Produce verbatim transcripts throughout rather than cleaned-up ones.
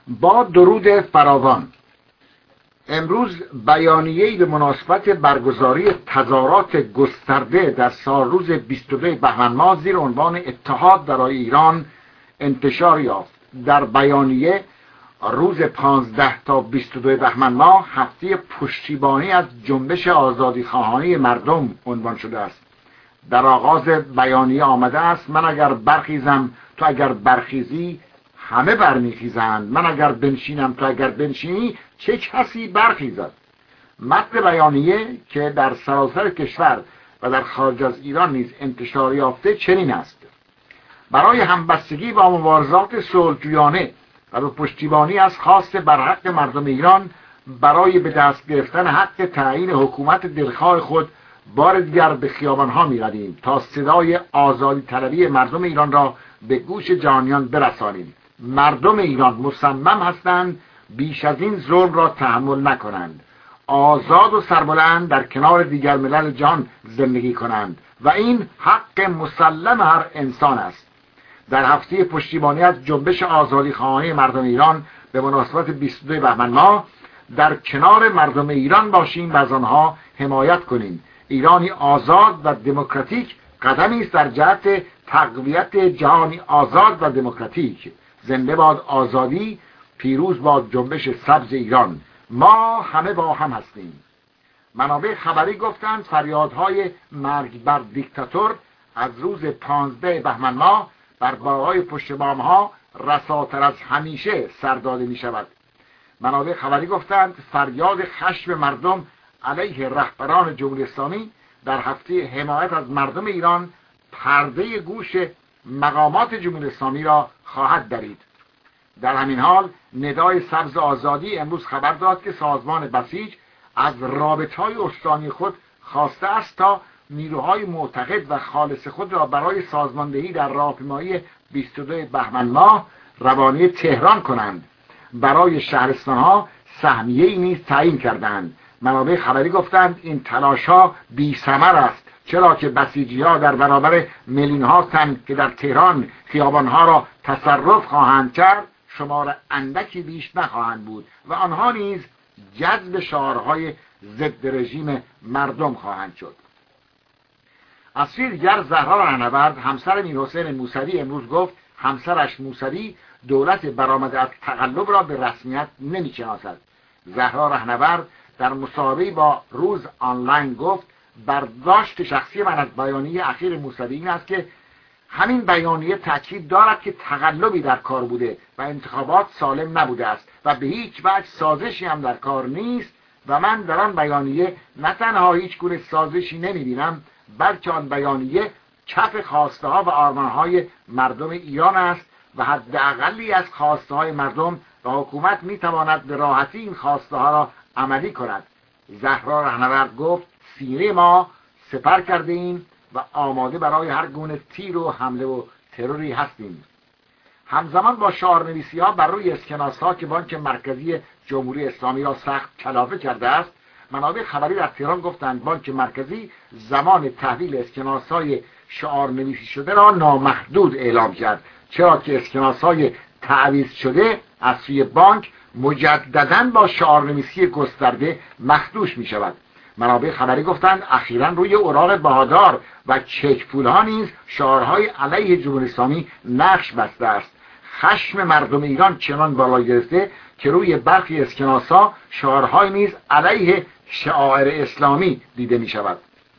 با درود فراوان، امروز بیانیه‌ای به مناسبت برگزاری تظاهرات گسترده در سالروز بیست و دو بهمن ماه زیر عنوان اتحاد برای ایران انتشار یافت. در بیانیه روز پانزده تا بیست و دو بهمن ماه هفته پشتیبانی از جنبش آزادیخواهانه مردم عنوان شده است. در آغاز بیانیه آمده است: من اگر برخیزم تو اگر برخیزی همه برمیخیزند، من اگر بنشینم تو اگر بنشینی چه کسی برخیزد. متن بیانیه که در سراسر کشور و در خارج از ایران نیز انتشار یافته چنین است: برای همبستگی با مبارزات صلح‌جویانه و به پشتیبانی از خواست برحق مردم ایران برای به دست گرفتن حق تعیین حکومت دلخواه خود بار دیگر به خیابان‌ها می‌رویم تا صدای آزادی طلبی مردم ایران را به گوش جهانیان برسانیم. مردم ایران مصمم هستند بیش از این ظلم را تحمل نکنند، آزاد و سربلند در کنار دیگر ملل جهان زندگی کنند و این حق مسلم هر انسان است. در هفته پشتیبانی از جنبش آزادیخواهانه مردم ایران به مناسبت بیست و دو بهمن ماه در کنار مردم ایران باشیم و از آنها حمایت کنیم. ایرانی آزاد و دموکراتیک قدمی است در جهت تقویت جهانی آزاد و دموکراتیک. زنده باد آزادی، پیروز باد جنبش سبز ایران. ما همه با هم هستیم. منابع خبری گفتند فریادهای مرگ بر دیکتاتور از روز پانزده بهمن ماه بر بالای پشت بام‌ها رساتر از همیشه سر داده می شود. منابع خبری گفتند فریاد خشم مردم علیه رهبران جمهوری اسلامی در هفته حمایت از مردم ایران پرده گوش مقامات جمهوری اسلامی را خواهد درید. در همین حال ندای سبز آزادی امروز خبر داد که سازمان بسیج از رابطه‌های استانی خود خواسته است تا نیروهای معتقد و خالص خود را برای سازماندهی در راهپیمایی بیست و دو بهمن ماه روانه تهران کنند. برای شهرستانها سهمیه‌ای نیز تعیین کردند. منابع خبری گفتند این تلاش‌ها بی‌ثمر است، چرا که بسیجی‌ها در برابر میلیون‌ها تن که در تهران خیابان‌ها را تصرف خواهند کرد شمار اندکی بیش نخواهند بود و آنها نیز جذب شعارهای ضد رژیم مردم خواهند شد. از سوی دیگر زهرا رهنورد همسر میرحسین موسوی امروز گفت همسرش موسوی دولت برآمده از تقلب را به رسمیت نمی‌شناسد. زهرا رهنورد در مصاحبه‌ای با روز آنلاین گفت برداشت شخصی من از بیانیه اخیر موسوی این است که همین بیانیه تاکید دارد که تقلبی در کار بوده و انتخابات سالم نبوده است و به هیچ وجه سازشی هم در کار نیست و من در آن بیانیه نه تنها هیچ گونه سازشی نمی‌بینم بلکه آن بیانیه کف خواسته ها و آرمان های مردم ایران است و حداقلی از خواسته های مردم و حکومت میتواند به راحتی این خواسته ها را عملی کند. زهرا رهنورد گفت سینه ما سپر کرده ایم و آماده برای هر گونه تیر و حمله و تروری هستیم. همزمان با شعارنویسی ها بر روی اسکناس ها که بانک مرکزی جمهوری اسلامی را سخت کلافه کرده است، منابع خبری در تهران گفتند بانک مرکزی زمان تحویل اسکناس‌های شعارنویسی شده را نامحدود اعلام کرد، چرا که اسکناس‌های تعویض شده از سوی بانک مجدداً با شعارنویسی گسترده مخدوش می شود. منابع خبری گفتند اخیراً روی اوراق بهادار و چک پول‌ها نیز شعارهای علیه جمهوری اسلامی نقش بسته است. خشم مردم ایران چنان بالا گرفته که روی برخی اسکناس‌ها شعارهای نیز علیه شعائر اسلامی دیده می شود.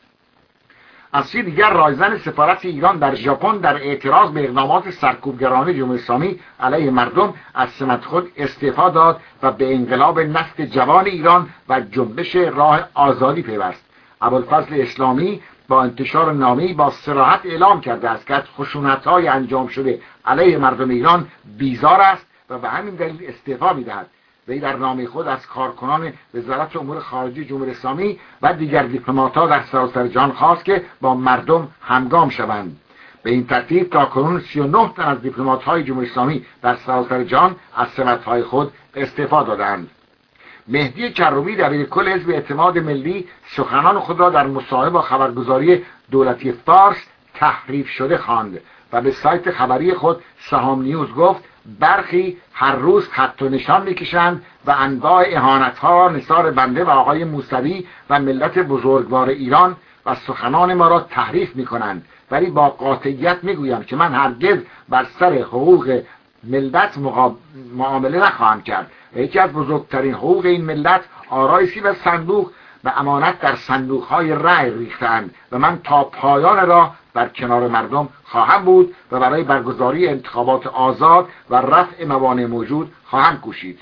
از سوی دیگر رایزن سفارت ایران در ژاپن در اعتراض به اقدامات سرکوبگرانه جمهوری اسلامی علیه مردم از سمت خود استعفا داد و به انقلاب نسل جوان ایران و جنبش راه آزادی پیوست. ابوالفضل اسلامی با انتشار نامه‌ای با صراحت اعلام کرده است که از خشونت‌های انجام شده علیه مردم ایران بیزار است و به همین دلیل استعفا می‌دهد. وی در نامه خود از کارکنان وزارت امور خارجه جمهوری اسلامی و دیگر دیپلمات‌ها در سراسر جهان خواست که با مردم همگام شوند. به این ترتیب تاکنون سی و نه تن از دیپلمات‌های جمهوری اسلامی در سراسر جهان از سمت‌های خود استعفا دادند. مهدی کروبی دبیر کل حزب اعتماد ملی سخنان خود را در مصاحبه با خبرگزاری دولتی فارس تحریف شده خواند و به سایت خبری خود سهام نیوز گفت برخی هر روز خط و نشان میکشند و انواع اهانت‌ها نثار بنده و آقای موسوی و ملت بزرگوار ایران و سخنان ما را تحریف میکنند، ولی با قاطعیت میگویم که من هرگز بر سر حقوق ملت معامله نخواهم کرد و یکی از بزرگترین حقوق این ملت آرایشی و صندوق و امانت در صندوق‌های رأی ریختند و من تا پایان راه بر کنار مردم خواهم بود و برای برگزاری انتخابات آزاد و رفع موانع موجود خواهم کوشید.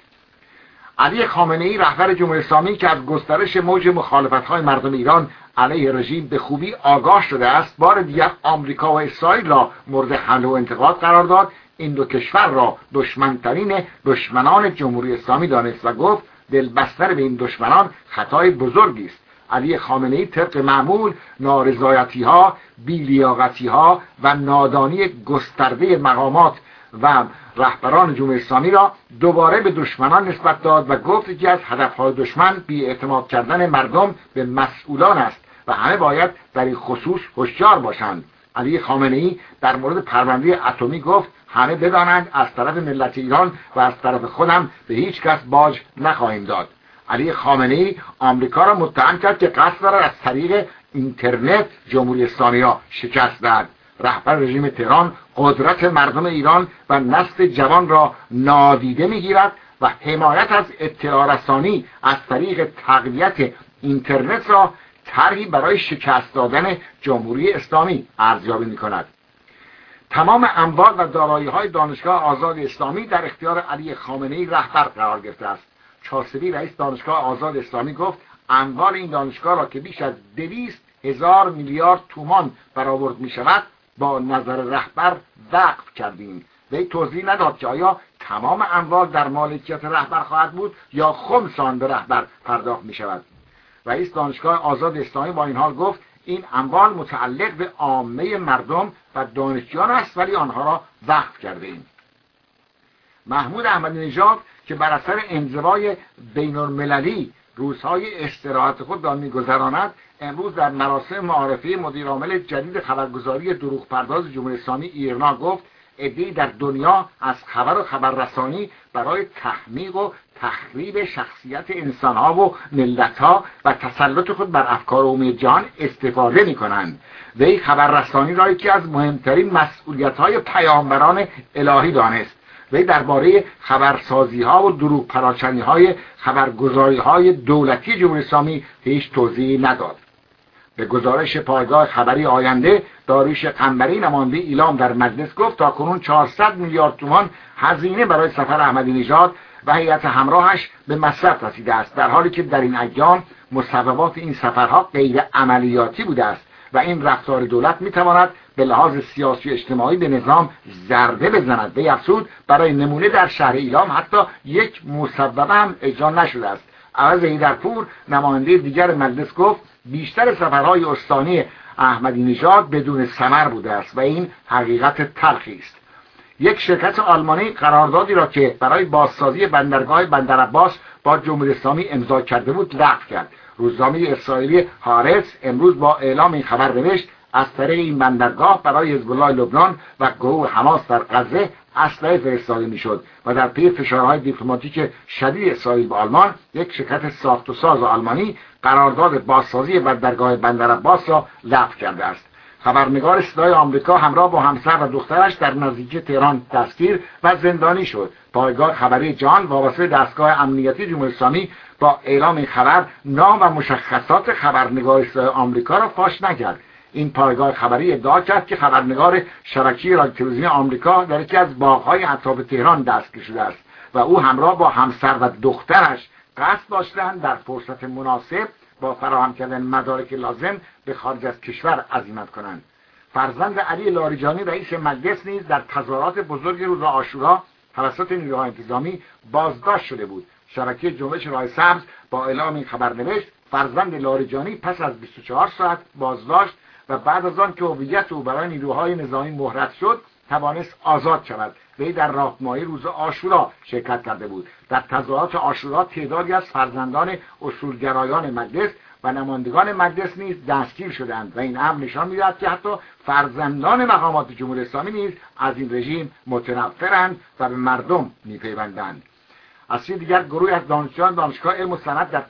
علی خامنه‌ای رهبر جمهوری اسلامی که از گسترش موج مخالفت‌های مردم ایران علیه رژیم به خوبی آگاه شده است، بار دیگر آمریکا و اسرائیل را مورد حمله و انتقاد قرار داد، این دو کشور را دشمنترین دشمنان جمهوری اسلامی دانست و گفت دلبستر به این دشمنان خطای بزرگی است. علی خامنه‌ای طبق معمول نارضایتی‌ها، بی‌لیاقتی‌ها و نادانی گسترده مقامات و رهبران جمهوری اسلامی را دوباره به دشمنان نسبت داد و گفت یکی از هدف‌های دشمن بی‌اعتماد کردن مردم به مسئولان است و همه باید در این خصوص هوشیار باشند. علی خامنه‌ای در مورد پرونده اتمی گفت همه بدانند از طرف ملت ایران و از طرف خودم به هیچ کس باج نخواهیم داد. علی خامنه‌ای آمریکا را متهم کرد که قصد دارد از طریق اینترنت جمهوری اسلامی را شکست دهد. رهبر رژیم تهران قدرت مردم ایران و نسل جوان را نادیده میگیرد و حمایت از اطلاع رسانی از طریق تقویت اینترنت را طرحی برای شکست دادن جمهوری اسلامی ارزیابی می‌کند. تمام اموال و دارایی‌های دانشگاه آزاد اسلامی در اختیار علی خامنه‌ای رهبر قرار گرفته است. چاسبی رئیس دانشگاه آزاد اسلامی گفت اموال این دانشگاه را که بیش از دویست هزار میلیارد تومان برآورد می‌شود با نظر رهبر وقف کردیم. وی توضیح نداد که آیا تمام اموال در مالکیت رهبر خواهد بود یا خمس آن به رهبر پرداخت می‌شود. رئیس دانشگاه آزاد اسلامی با این حال گفت این اموال متعلق به عامه مردم و دانشجویان است ولی آنها را وقف کرده ایم. محمود احمدی نژاد که بر اثر انزوای بین المللی روزهای استراحت خود را می‌گذراند، امروز در مراسم معارفه مدیرعامل جدید خبرگزاری دروغ پرداز جمهوری اسلامی ایرنا گفت عده‌ای در دنیا از خبر و خبررسانی برای تحمیق و تخریب شخصیت انسانها و ملتها و تسلط خود بر افکار عمومی جهان استفاده می‌کنند. وی خبررسانی را یکی از مهمترین مسئولیت‌های پیامبران الهی دانست. وی درباره خبرسازی‌ها و دروغ پراکنی‌های خبرگزاری‌های دولتی جمهوری اسلامی هیچ توضیحی نداد. به گزارش پایگاه خبری آینده، داریوش قنبری نماینده ایلام در مجلس گفت تاکنون چهارصد میلیارد تومان هزینه برای سفر احمدی نژاد و هیئت همراهش به مصرف رسیده است، در حالی که در این ایام مصوبات این سفرها غیر عملیاتی بوده است و این رفتار دولت میتواند به لحاظ سیاسی و اجتماعی به نظام ضربه بزند. به افزود برای نمونه در شهر ایلام حتی یک مصوبه هم اجرا نشده است. عوض هیدرپور نماینده دیگر مجلس گفت بیشتر سفرهای استانی احمدی نژاد بدون ثمر بوده است و این حقیقت تلخی است. یک شرکت آلمانی قراردادی را که برای بازسازی بندرگاه بندر عباس با جمهوری اسلامی امضا کرده بود لغو کرد. روزنامه اسرائیلی هارتز امروز با اعلام این خبر نوشت از طریق این بندرگاه برای حزب الله لبنان و گروه حماس در غزه اسلحه فرستاده میشد و در پی فشارهای دیپلماتیک شدید اسرائیل به آلمان، یک شرکت ساخت و ساز آلمانی قرارداد بازسازی بندرگاه بندر عباس را لغو کرده است. خبرنگار صدای آمریکا همراه با همسر و دخترش در نزدیکی تهران دستگیر و زندانی شد. پایگاه خبری جهان وابسته دستگاه امنیتی جمهوری اسلامی با اعلام این خبر نام و مشخصات خبرنگار صدای آمریکا را فاش نکرد. این پایگاه خبری ادعا کرد که خبرنگار شبکه رادیو تلویزیون آمریکا در یکی از باغ‌های اطراف تهران دستگیر شده است و او همراه با همسر و دخترش قصد داشتند در فرصت مناسب با فراهم کردن مدارک لازم به خارج از کشور عزیمت کنند. فرزند علی لاریجانی رئیس مجلس نیز در تظاهرات بزرگ روز عاشورا توسط نیروهای انتظامی بازداشت شده بود. شبکه جنبش راه سبز با اعلام این خبر نوشت فرزند لاریجانی پس از بیست و چهار ساعت بازداشت و بعد از آن که هویت او برای نیروهای نظامی مهرت شد توانست آزاد شود. وی در راهپیمایی روز عاشورا شرکت کرده بود. در تظاهرات عاشورا تعدادی از فرزندان اصولگرایان مجلس و نمایندگان مجلس نیز دستگیر شدند و این امر نشان می‌دهد که حتی فرزندان مقامات جمهوری اسلامی نیز از این رژیم متنفرند و به مردم می‌پیوندند. از سوی دیگر گروهی از دانشجویان دانشگاه علم و صنعت در